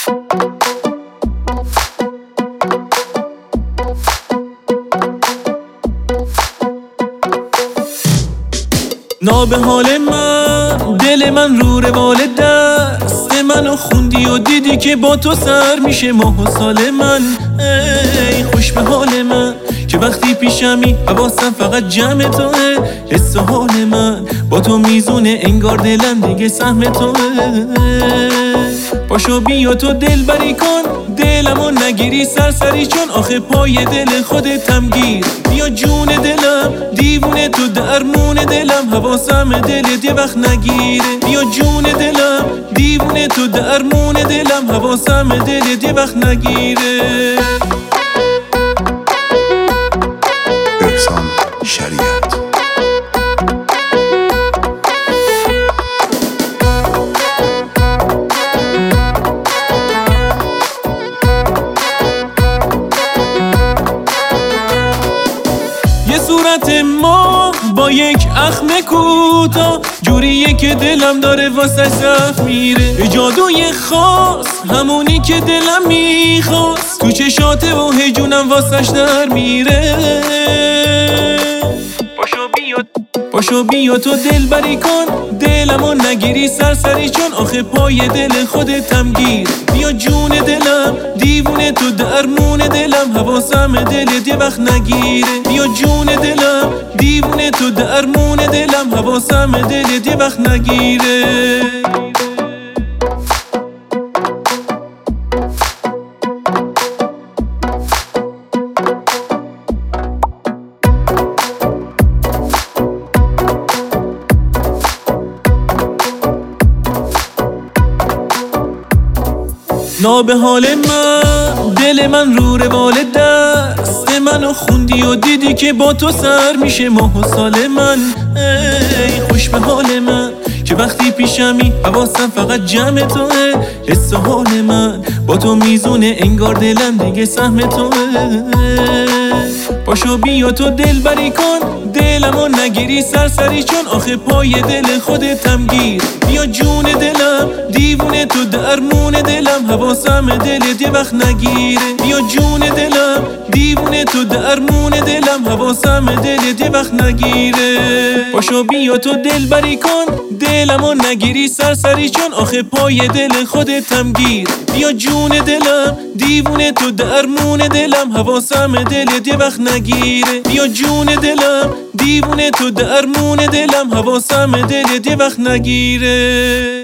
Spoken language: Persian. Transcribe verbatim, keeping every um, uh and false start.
ناب حال من، دل من رو روال دست منو خوندی و دیدی که با تو سر میشه ماه و سال من. ای خوش به حال من که وقتی پیشمی حواسم فقط جمع توه. حس و حال من با تو میزونه انگار دلم دیگه سهم توه. پاشو بیا تو دل بری کن، دلمو نگیری سرسری چون آخه پای دل خودتم گیر. بیا جون دلم دیوونه تو درمون دلم، حواسم دلت یه وقت نگیره. بیا جون دلم دیوونه تو درمون دلم، حواسم دلت یه وقت نگیره. احسان شریعت. یه صورت ما با یک اخم کوتاه، جوریه که دلم داره واسه زخم میره. به جادوی خاص همونی که دلم میخواست، تو چشاته و هجونم واسش در میره. پاشو بیا پاشو بیا تو دل بری کن، دلمو نگیری سرسری چون آخه پای دل خودتم گیر. بیا جون دلم دیوونه تو درمون دلم، حواسم دلت یه وقت نگیره. بیا جون دلم دیوونه تو درمون دلم، حواسم دلت یه وقت نگیره. ناب حال من، دل من رو روال دست منو خوندی و دیدی که با تو سر میشه ماه و سال من. ای خوش به حال من که وقتی پیشمی حواسم فقط جمع توه. حس و حال من با تو میزونه انگار دلم دیگه سهم توه. پاشو بیا تو دل بری کن، دلمو نگیری سرسری چون آخه پای دل خودتم گیر. بیا جون دلم دیوونه تو درمون دلم، حواسم دلت یه وقت نگیره. بیا جون دلم دیوونه تو درمون دلم، حواسم دلت یه وقت نگیره. پاشو بیا تو دل بری کن، دلمو نگیری سرسری چون آخه پای دل خودتم گیر. بیا جون دلم دیوونه تو درمون دلم، حواسم دلت یه وقت نگیره. بیا جون دلم دیوونه تو درمون دلم، حواسم دلت یه وقت نگیره.